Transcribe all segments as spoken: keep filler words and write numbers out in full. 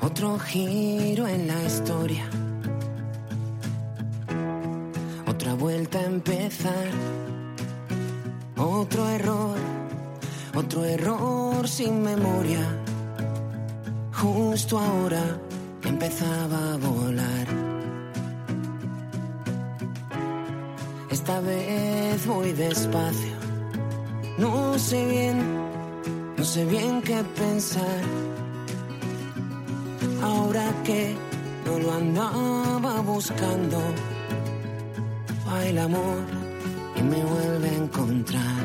Otro giro en la historia, otra vuelta a empezar, otro error, otro error sin memoria. Justo ahora empezaba a volar. Esta vez voy despacio, no sé bien, no sé bien qué pensar. Ahora que no lo andaba buscando, va el amor y me vuelve a encontrar.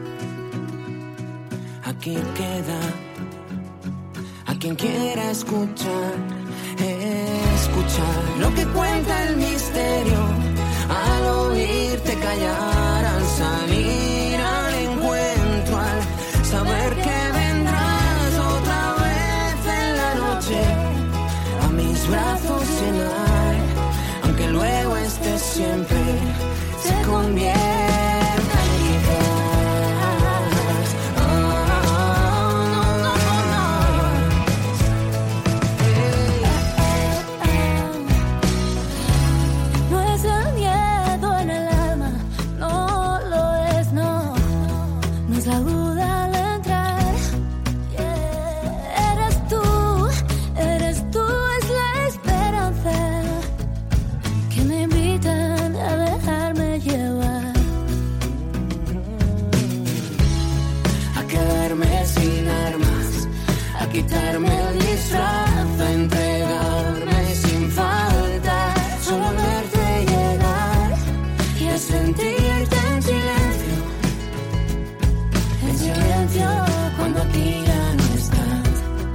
Aquí queda a quien quiera escuchar, escuchar lo que cuenta el misterio, al oírte callar, al salir al encuentro, al saber que vendrás otra vez en la noche, a mis brazos llenar, aunque luego estés siempre, se convierte en quizás. Oh, no, no, no, no. No es el miedo en el alma, no lo es, no. No es la duda al entrar. Yeah. Eres tú, eres tú, es la esperanza que me invitan a dejarme llevar. A quedarme sin armas, a quitarme el disfraz, a entregarme sin falta, solo verte llegar y a sentirte en silencio, en silencio cuando aquí ya no estás.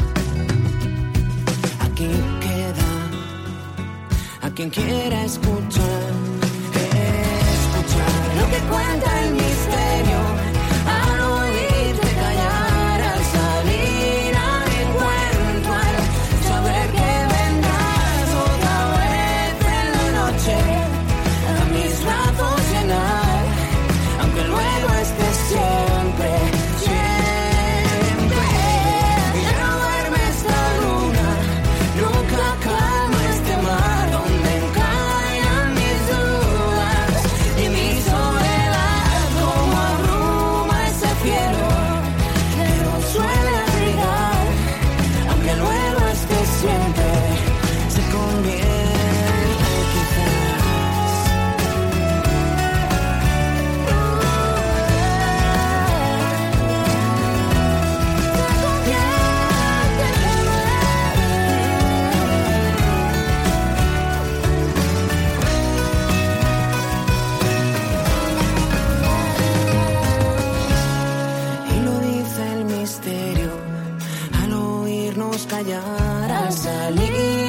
Aquí queda a quien quiera escuchar, escuchar lo que cuenta el misterio, al oírte callar, al salir al encuentro, al saber que vendrás otra vez en la noche, a mis brazos llenar, aunque luego estés siempre, siempre. Ya no duerme esta luna, nunca calma este mar donde encallan mis dudas y mi soledad como abruma ese cielo que no suele brillar, aunque luego estés siempre, se convierte quizás. Y lo dice el misterio, al oírnos callar, al salir